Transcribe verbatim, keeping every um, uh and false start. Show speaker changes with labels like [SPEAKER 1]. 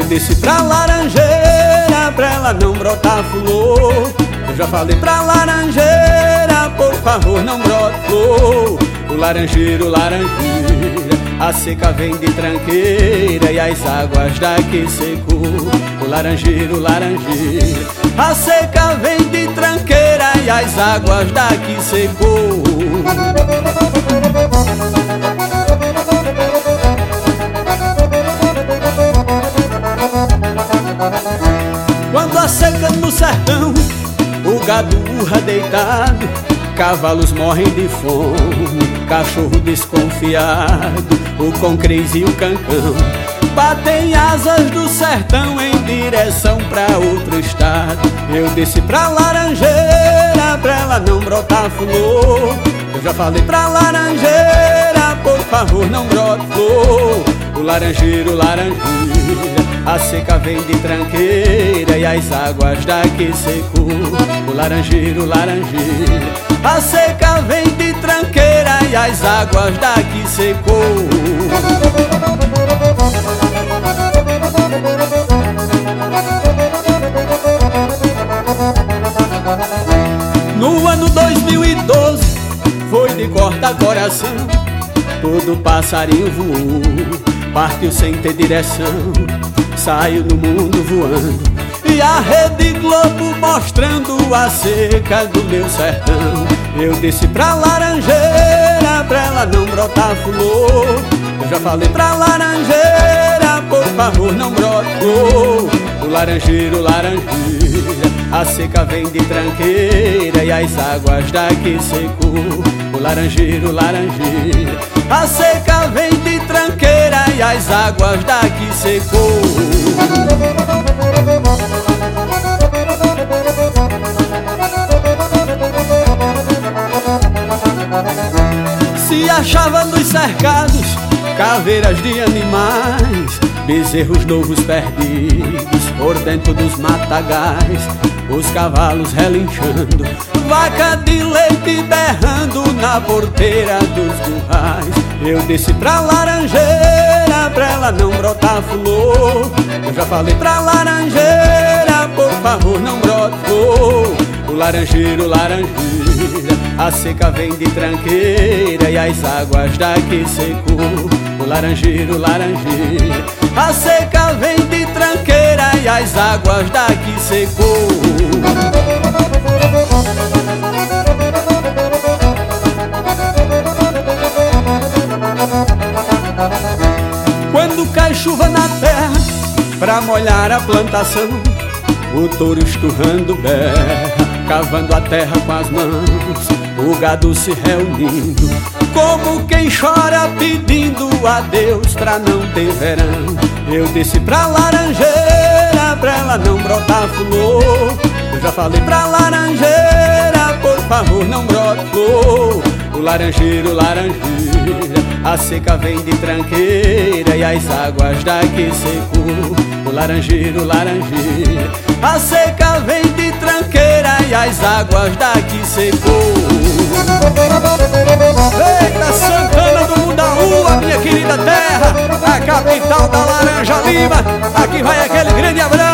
[SPEAKER 1] disse pra laranjeira pra ela não brotar flor. Eu já falei pra laranjeira, por favor não brota flor. O laranjeiro, laranjeira, a seca vem de tranqueira e as águas daqui secou. O laranjeiro, laranjeira, a seca vem de tranqueira e as águas daqui secou. Quando a seca no sertão, o gado urra deitado, cavalos morrem de fome, cachorro desconfiado, o concreis e o cancão batem asas do sertão em direção pra outro estado. Eu desci pra laranjeira pra ela não brotar flor. Eu já falei pra laranjeira, por favor não brota flor. O laranjeiro, laranjeira, a seca vem de tranqueira e as águas daqui secou. O laranjeiro, laranjeira, a seca vem de tranqueira e as águas daqui secou. No ano dois mil e doze foi de cortar coração, todo passarinho voou, partiu sem ter direção, saiu no mundo voando. E a Rede Globo mostrando a seca do meu sertão. Eu desci pra laranjeira pra ela não brotar flor. Eu já falei pra laranjeira, por favor não brota flor. O laranjeiro, laranjeira, a seca vem de tranqueira e as águas daqui secou. O laranjeiro, laranjeira, a seca vem de tranqueira e as águas daqui secou. Se achava nos cercados caveiras de animais, bezerros novos perdidos por dentro dos matagais, os cavalos relinchando, vaca de leite berrando na porteira dos currais. Eu desci pra laranjeira pra ela não brotar flor. Eu já falei pra laranjeira, por favor não brota flor. O laranjeiro, laranjeira, a seca vem de tranqueira e as águas daqui secou. O laranjeiro, laranjeira, a seca vem de tranqueira e as águas daqui secou. Quando cai chuva na terra pra molhar a plantação, o touro esturrando berra, cavando a terra com as mãos, o gado se reunindo, como quem chora pedindo a Deus pra não ter verão. Eu desci pra laranjeira pra ela não brotar flor. Eu já falei pra laranjeira, por favor não brota flor. O laranjeiro, laranjeira, a seca vem de tranqueira e as águas daqui secou. O laranjeiro, laranjeira, a seca vem de tranqueira e as águas daqui secou. Eita, Santana do Mundaú, a minha querida terra, a capital da Laranja Lima. Aqui vai aquele grande abraço.